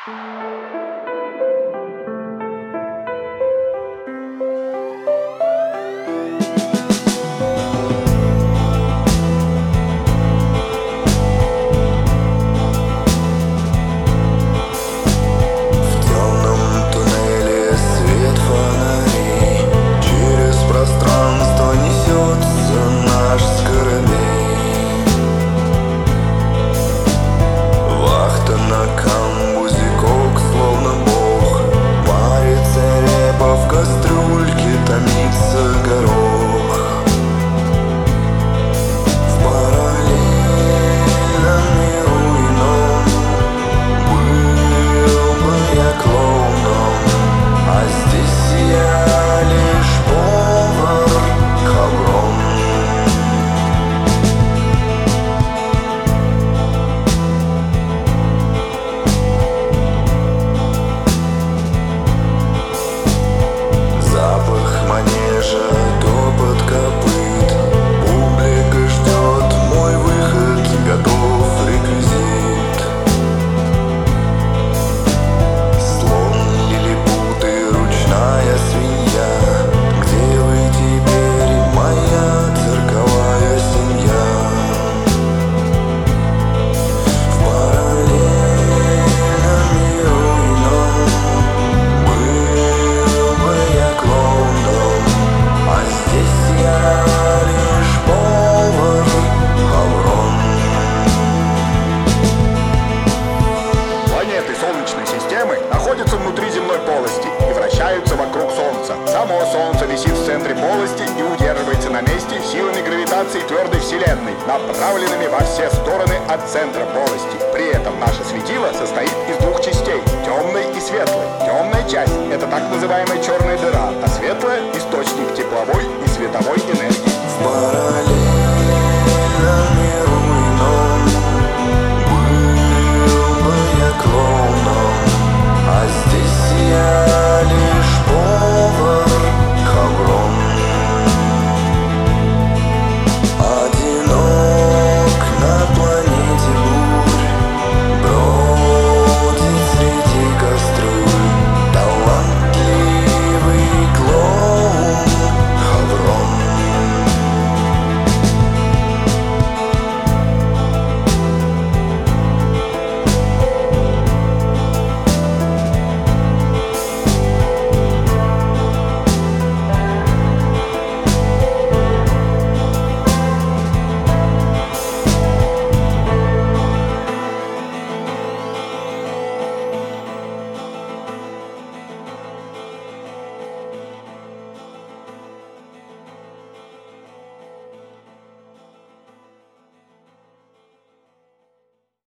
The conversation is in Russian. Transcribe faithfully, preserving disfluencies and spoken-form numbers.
Вокруг Солнца. Само Солнце висит в центре полости и удерживается на месте силами гравитации твердой Вселенной, направленными во все стороны от центра полости. При этом наше светило состоит из двух частей – темной и светлой. Темная часть – это так называемая черная